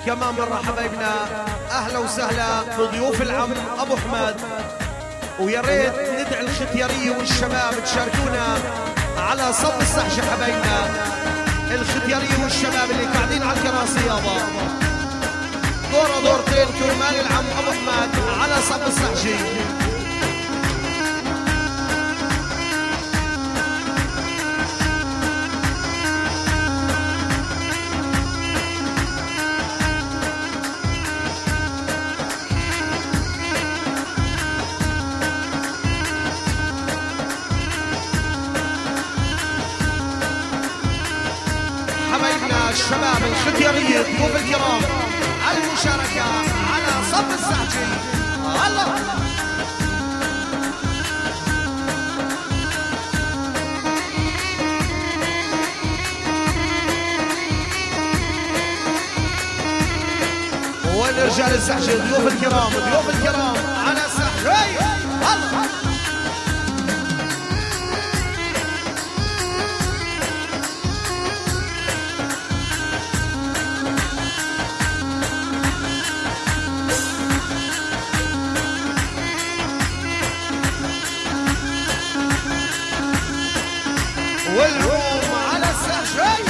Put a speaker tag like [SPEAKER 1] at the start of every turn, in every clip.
[SPEAKER 1] كمان مرة حبايبنا أهلا وسهلا بضيوف العم أبو حماد، ويا ريت ندعي الختيارية والشباب تشاركونا على صب السحشة حبايبنا، الختيارية والشباب اللي قاعدين على الكراسي يابا، دورة دورتين كرمال العم أبو حماد على صب السحشة. الشباب الختيارية ضيوف الكرام المشاركة على صف السحشي. الله وين رجال السحشي؟ ضيوف الكرام ضيوف الكرام على السحشي. الله والروم على السحشي.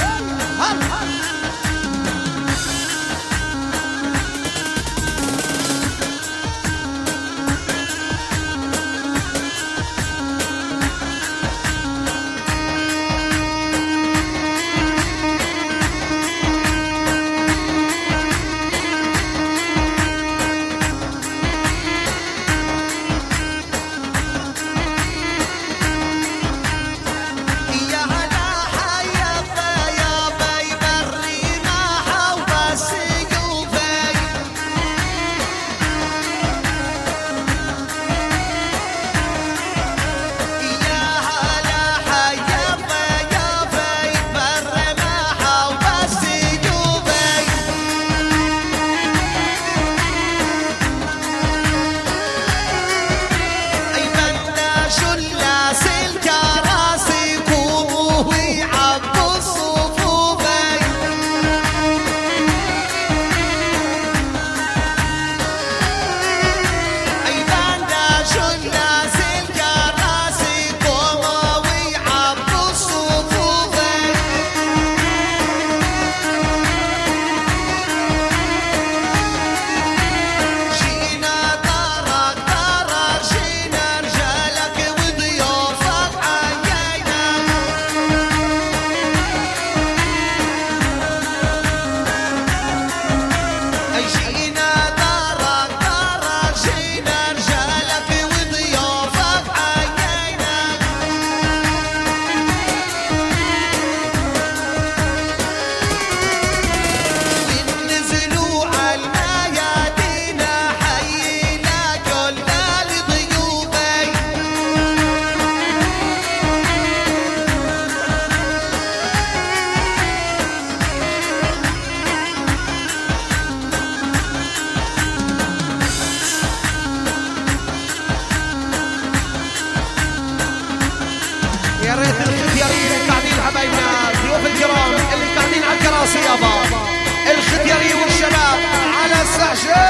[SPEAKER 1] يا ريت الختياريين اللي قاعدين حبايبنا ضيوف الكرام اللي قاعدين على الكراسي يابا، الختياريين والشباب على السحشي.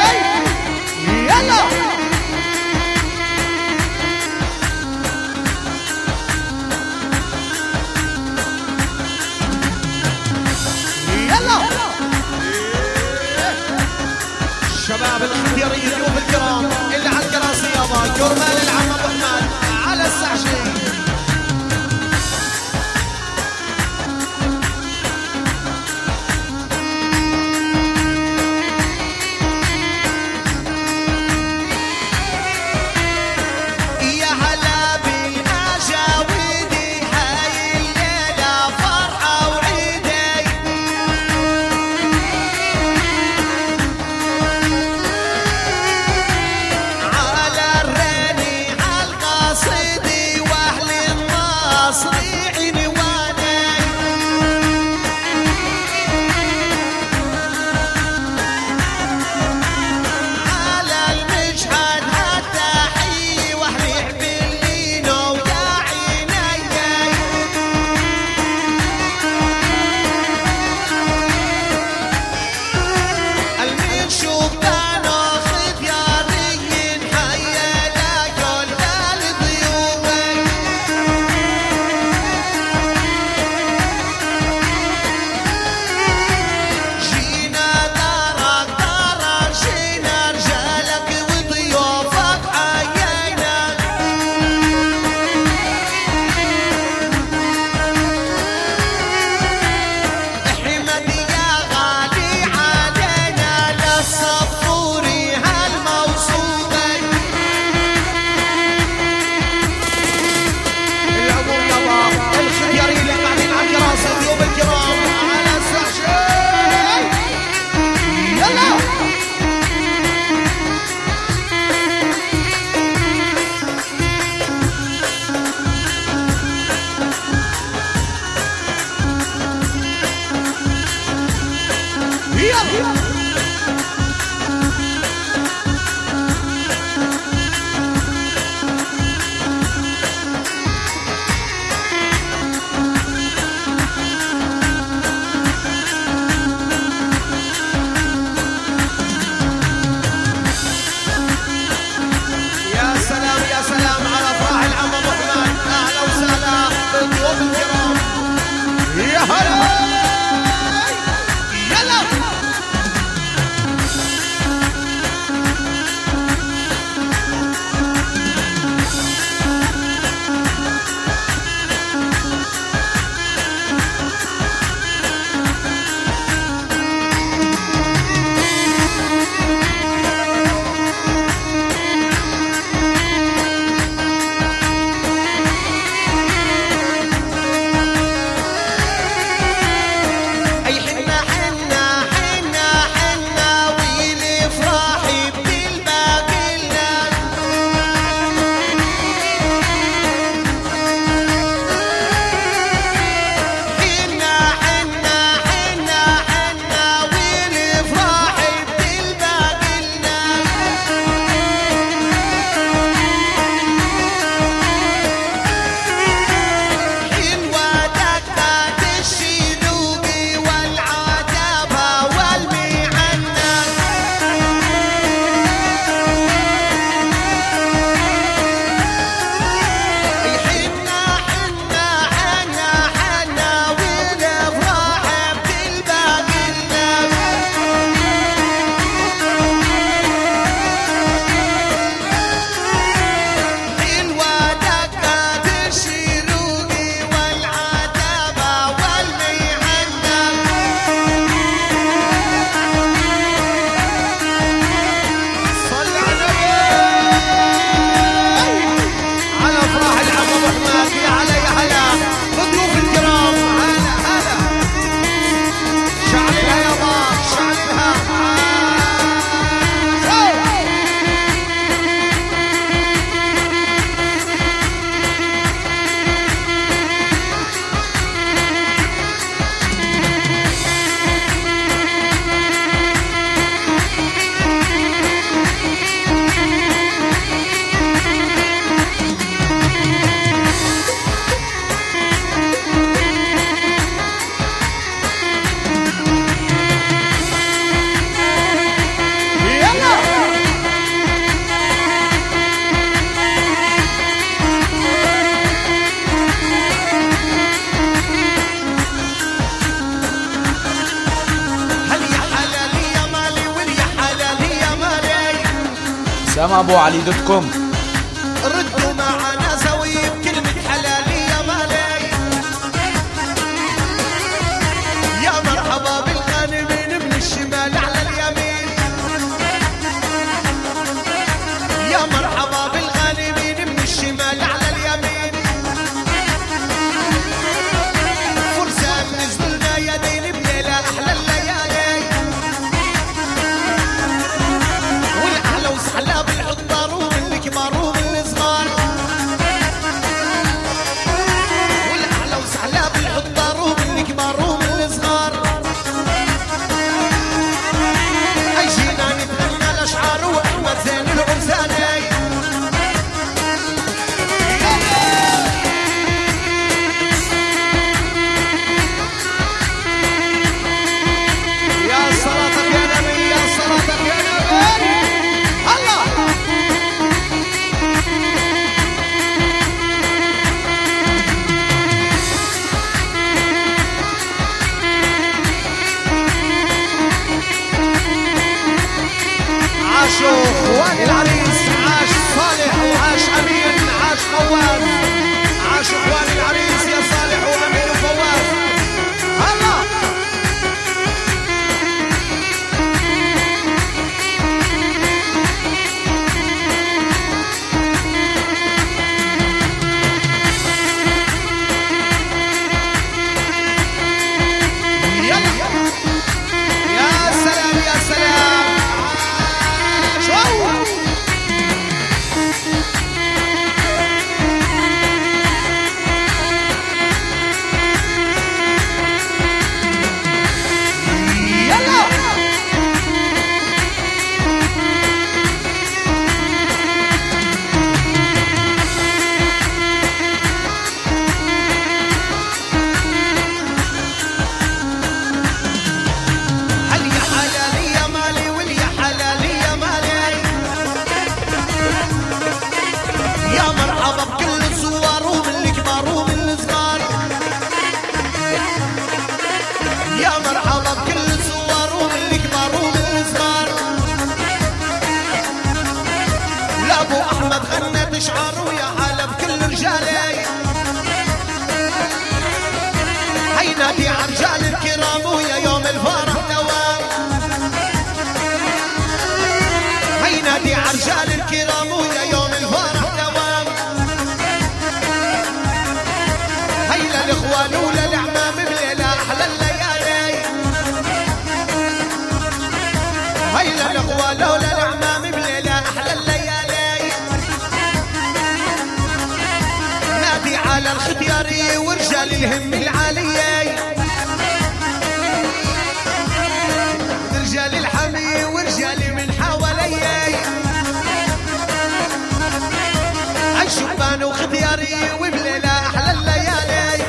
[SPEAKER 1] يلا يلا شباب الختياريين ضيوف الكرام اللي على الكراسي يابا، كرمال العم ابو حماد على السحشي.
[SPEAKER 2] على الريني
[SPEAKER 1] يلا
[SPEAKER 2] SamAbuAli.com.
[SPEAKER 1] ردوا معنا سوي بكلمة حلالي يا مالي، يا مرحبا بالغانمين من الشمال على اليمين، يا مرحبا بالغانمين من الشمال على اليمين، فرسان نزلوا لنا يدين بليلة أحلى الليالي، والأحلى وسحلى بالحضار ومن الكبار ومن الصغار، والأحلى وسحلى بالحضار ومن الكبار ومن الصغار، أجينا نتغنى الأشعار وأحمد زين العرساني، يا صلاتك يا نبي يا صلاتك يا نبي الله. عاشوا اخوان العريس، عاش صالح وعاش امين، عاش فواز، عاش اخوان العريس يا صالح وامين وفواز الله. يلا يا سلام يا سلام شو هيلا الاخوة لولا الاعمام بليلة احلى الليالي. نادي على الختياري ورجال الهم العالية، رجال الحمي ورجالي من حوالي، عالشبان وختياري وبليلة احلى الليالي.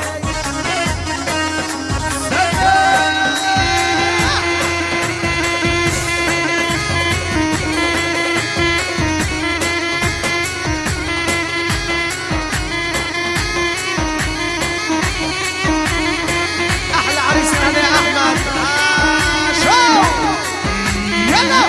[SPEAKER 1] احلى عريس انا يا احمد. شو يلا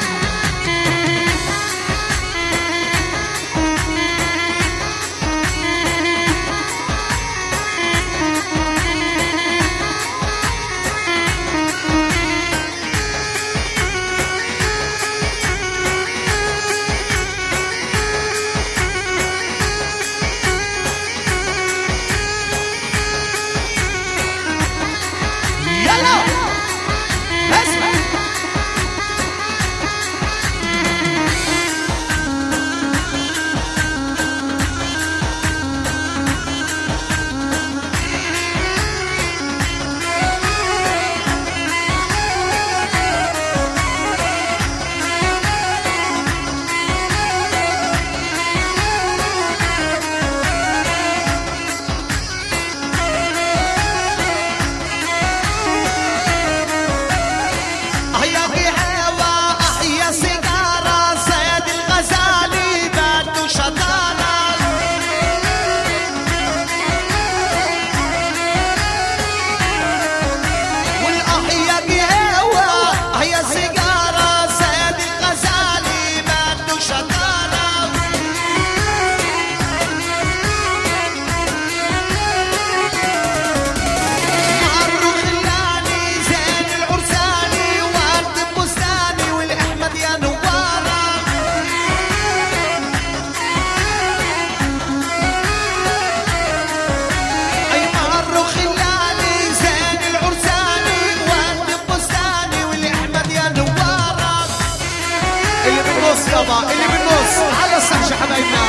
[SPEAKER 1] اللي بالنص على الصحش حبايبنا.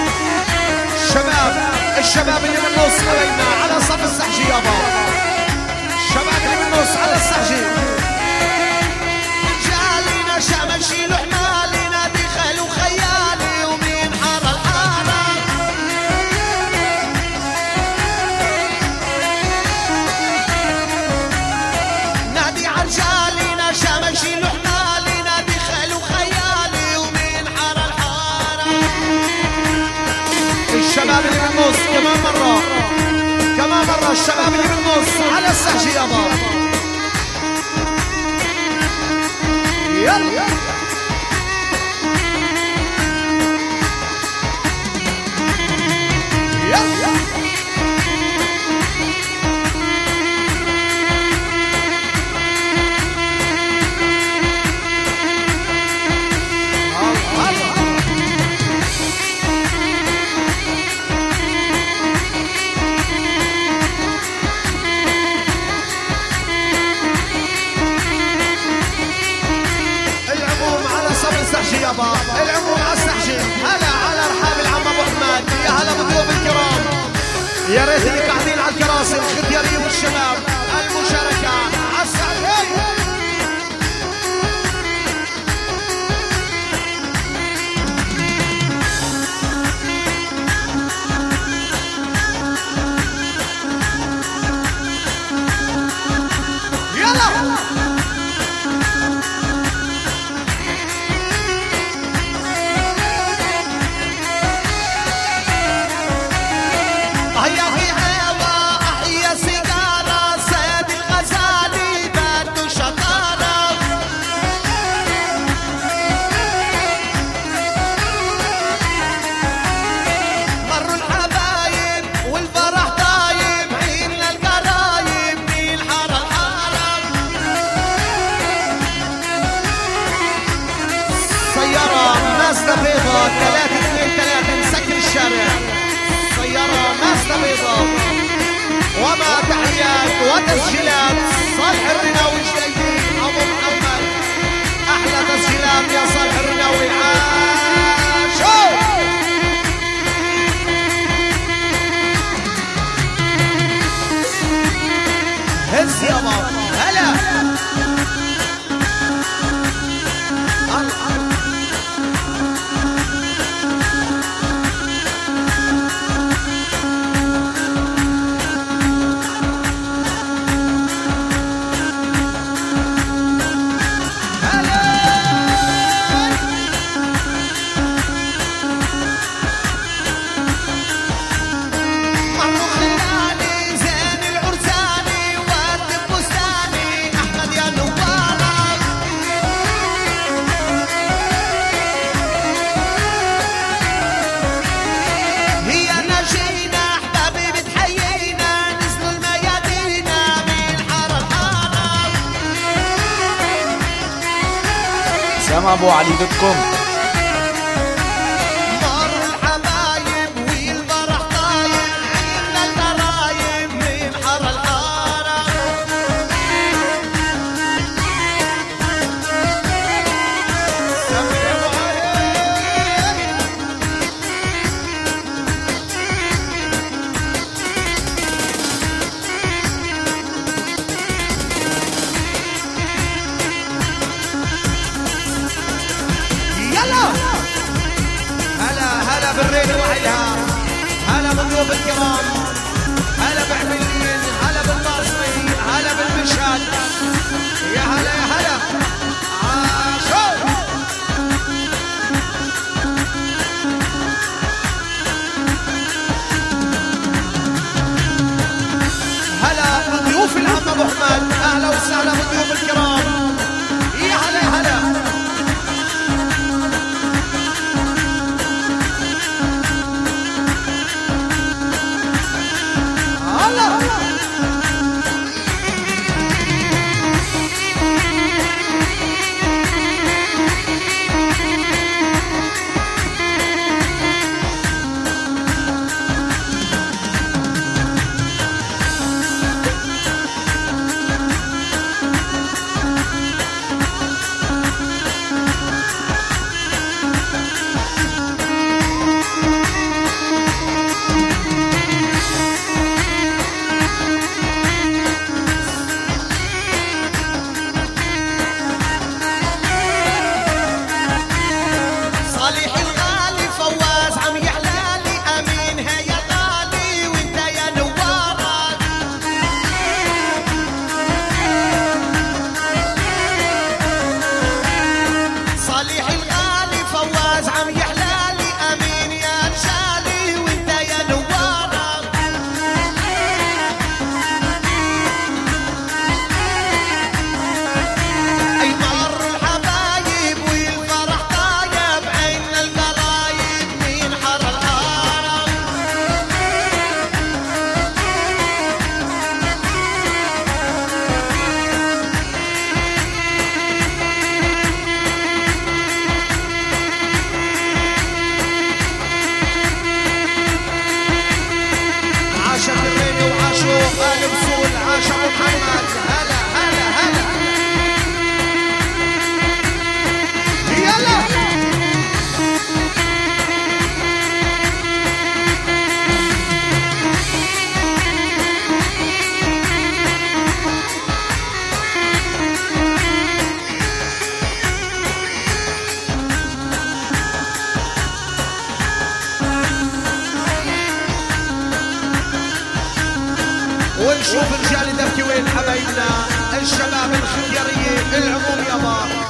[SPEAKER 1] الشباب اللي بالنص حبايبنا على صف الصحش يابا. الشباب اللي بالنص على الصحش. رجالنا شمشي لحمالنا دخل وخيالي ومين حار الحارة. نادي عرجالنا شمشي لحمالنا دخل وخيالي ومين حار الحارة. الشباب اللي بالنص كمان مرة الشباب اللي بالنص على الصحش يابا. يلا يلا يابا. العموم على السحشي. هلا على رحاب العم ابو حماد. يا هلا بضيوف الكرام. يا ريت اللي قاعدين على الكراسي الختياري والشباب المشاركه على السحشي. يلا بيضاء 323 مسكر الشارع. سيارة مازدا بيضاء وما تحيات وتسجيلات صالح الرناوي الجديدين ابو محمد. احلى
[SPEAKER 2] حسام ابو علي .com.
[SPEAKER 1] هلا بالريل وعيها، هلا بالضيوف الكرام، هلا بعملين، هلا بالناصرين، هلا بالمشهد، يا هلا يا هلا عاشور. هلا بالضيوف العم ابو حماد، اهلا وسهلا بالضيوف الكرام، يا هلا يا هلا. آل بصول عاش ابو محمد. هلا هلا هلا يلا ونشوف رجال دبكي وين حبايبنا الشباب الخيارية العموم يابا.